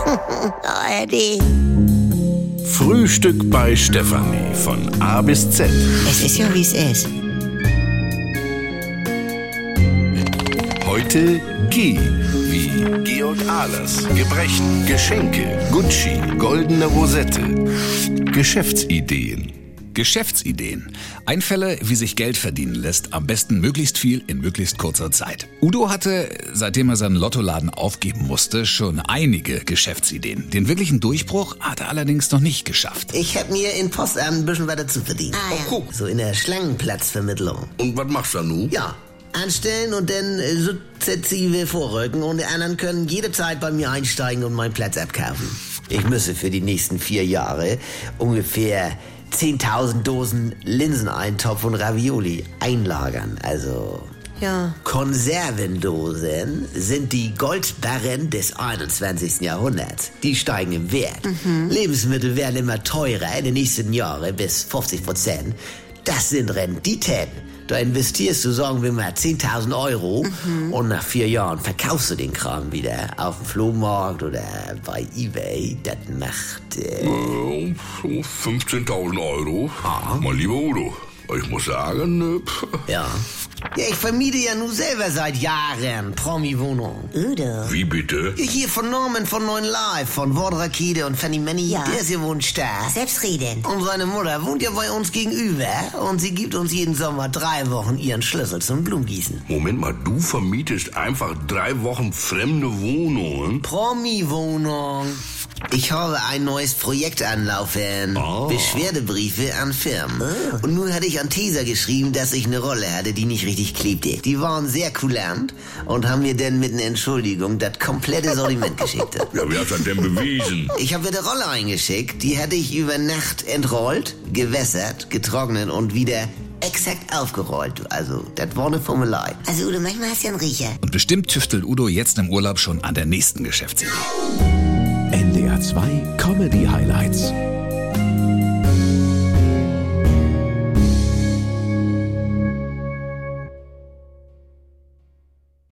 Oh, Eddie. Frühstück bei Stefanie von A bis Z. Es ist ja, wie es ist. Heute G wie Georg Ahlers. Gebrechen, Geschenke, Gucci, goldene Rosette. Geschäftsideen. Geschäftsideen. Einfälle, wie sich Geld verdienen lässt, am besten möglichst viel in möglichst kurzer Zeit. Udo hatte, seitdem er seinen Lottoladen aufgeben musste, schon einige Geschäftsideen. Den wirklichen Durchbruch hat er allerdings noch nicht geschafft. Ich hab mir in Postamt ein bisschen weiter zu verdienen. Ja. So in der Schlangenplatzvermittlung. Und was machst du nun? Ja, anstellen und dann sukzessive vorrücken und die anderen können jederzeit bei mir einsteigen und meinen Platz abkaufen. Ich müsse für die nächsten 4 Jahre ungefähr 10.000 Dosen Linseneintopf und Ravioli einlagern. Also Ja. Konservendosen sind die Goldbarren des 21. Jahrhunderts. Die steigen im Wert. Lebensmittel werden immer teurer in den nächsten Jahren bis 50%. Das sind Renditen. Da investierst du, sagen wir mal, 10.000 Euro und nach 4 Jahren verkaufst du den Kram wieder auf dem Flohmarkt oder bei eBay. Das macht... 15.000 Euro. Mein lieber Udo, ich muss sagen, Ja, ich vermiete ja nun selber seit Jahren Promi-Wohnungen. Udo. wie bitte? Ja, hier von Norman von 9 Live, von Wortrakete und Fanny Manny, Ja. der ist ja wohnt stark. Selbstredend. Und seine Mutter wohnt ja bei uns gegenüber und sie gibt uns jeden Sommer 3 Wochen ihren Schlüssel zum Blumengießen. Moment mal, du vermietest einfach 3 Wochen fremde Wohnungen? Promi-Wohnung. Ich habe ein neues Projekt anlaufen. Beschwerdebriefe an Firmen. Und nun hatte ich an Tesa geschrieben, dass ich eine Rolle hatte, die nicht richtig klebte. Die waren sehr kulant und haben mir dann mit einer Entschuldigung das komplette Sortiment geschickt. Ja, wie hast du das denn bewiesen? Ich habe eine Rolle eingeschickt, die hatte ich über Nacht entrollt, gewässert, getrocknet und wieder exakt aufgerollt. Also, das war eine Formelei. Also Udo, manchmal hast du ja einen Riecher. Und bestimmt tüftelt Udo jetzt im Urlaub schon an der nächsten Geschäftsidee. NDR 2 Comedy Highlights.